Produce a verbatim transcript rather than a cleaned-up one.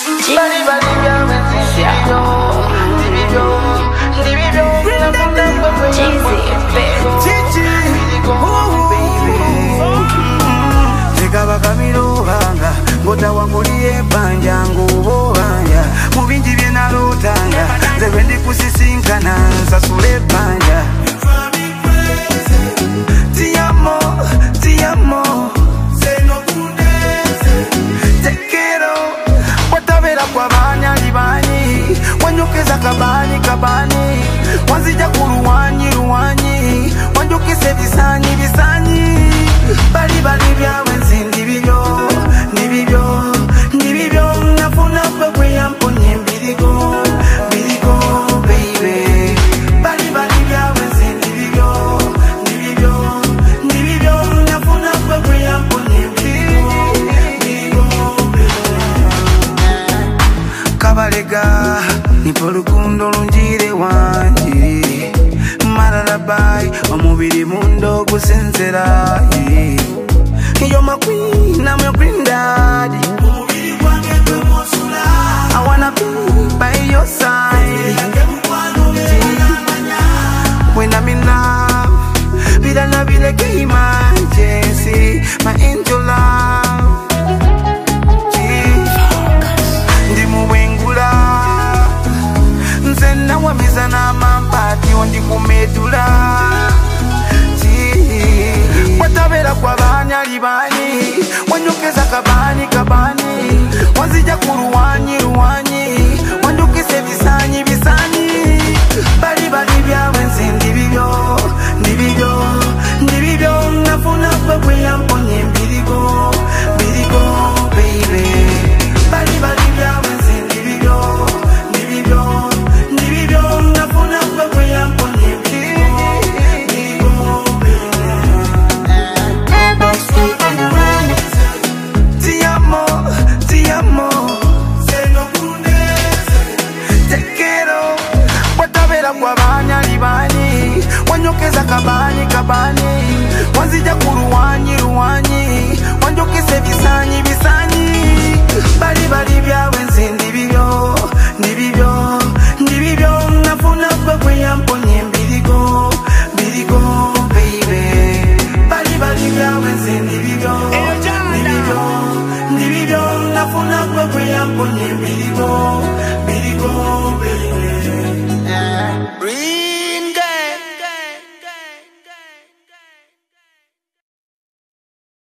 Bali bali vya wenzi yo, ndivyo, ndivyo nakunda kwa Jeezy, Gigi, baby. Tekaba kamiro hanga, ngota wangulie panja ngubo hanga. Mubinji bina lutanga, zebendi kusisinkana sasule panja. Ti amo, ti amo. Kwa banya libani wanyukeza kabani kabani wanzija kuruwanyi ruwanyi wanjukise bisanyi bisanyi bali bali byawe nzindi bibyo nibibyo nibibyo nafuna kwe kweyamponye mbirigo mbirigo baby bali bali byawe nzindi bibyo nibibyo nibibyo nafuna kwe kweyamponye mbirigo Kabalega nipo lukundo lunjire wanje mararabai omubiri mundo gusenzera You're my queen, I'm your queen daddy I wanna be by your side When I'm in love Bila na bila ke emergency My angel love Nzena wamiza na mampati Ondi kumedula Watabela kwa banya libani Wanyukeza kabani kabani Wanzija kuruwanyi ruwanyi Wanyukise bisanyi bisanyi Bali bali byawe nzindi bibyo Ndibibyo, ndibibyo Nafuna kwe kweyamponye mbirigo Mbirigo baby Bali bali byawe nzindi bibyo Ndibibyo kwa banya libani wanyokeza kabani kabani wanzija kuruwanyi ruwanyi wanjokise bisanyi bisanyi bali bali byawe nzindi bibyo nibibyo nibibyo nafuna kwe kweyamponye mbirigo mbirigo baby bali bali byawe nzindi bibyo nibibyo nibibyo nafuna kwe kweyamponye mbirigo mbirigo baby